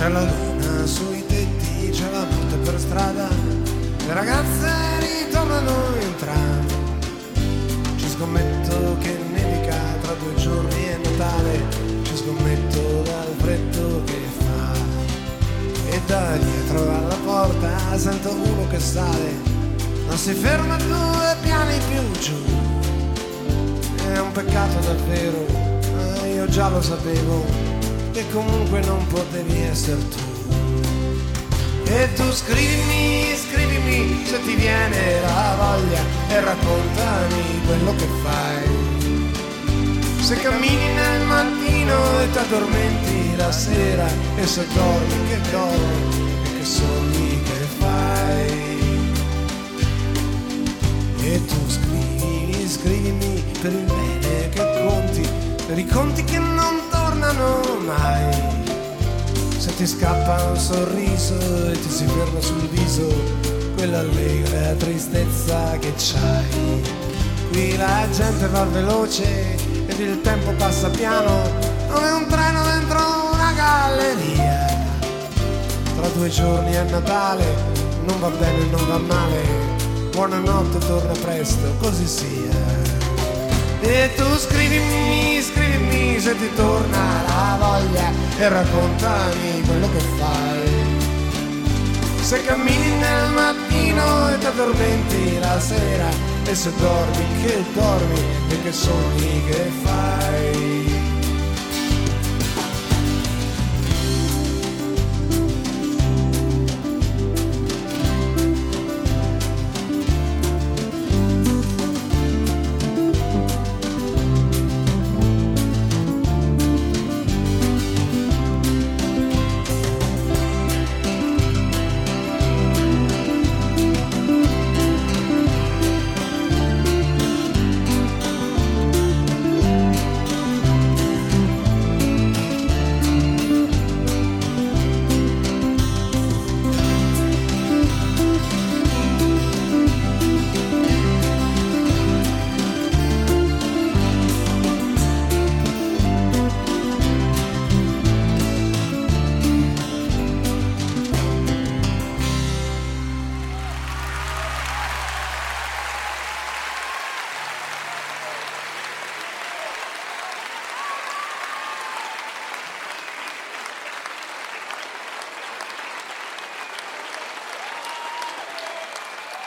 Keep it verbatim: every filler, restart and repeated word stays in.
C'è la luna sui tetti, c'è la notte per strada, le ragazze ritornano in tram. Ci scommetto che nevica, tra due giorni è Natale, ci scommetto dal freddo che fa. E da dietro alla porta sento uno che sale, non si ferma due piani più giù. È un peccato davvero, ma io già lo sapevo, che comunque non potevi essere tu. E tu scrivimi, scrivimi se ti viene la voglia e raccontami quello che fai. Se cammini nel mattino e ti addormenti la sera, e se dormi che dormi e che sogni che fai. E tu scrivimi, scrivimi per il bene che conti, per i conti che non tornano mai. Se ti scappa un sorriso e ti si ferma sul viso quell'allegra tristezza che c'hai. Qui la gente va veloce ed il tempo passa piano, come un treno dentro una galleria. Tra due giorni è Natale, non va bene, non va male, buonanotte, torna presto, così sia. E tu scrivimi, scrivimi se ti torna la voglia e raccontami quello che fai. Se cammini nel mattino e ti addormenti la sera, e se dormi che dormi e che sogni che fai.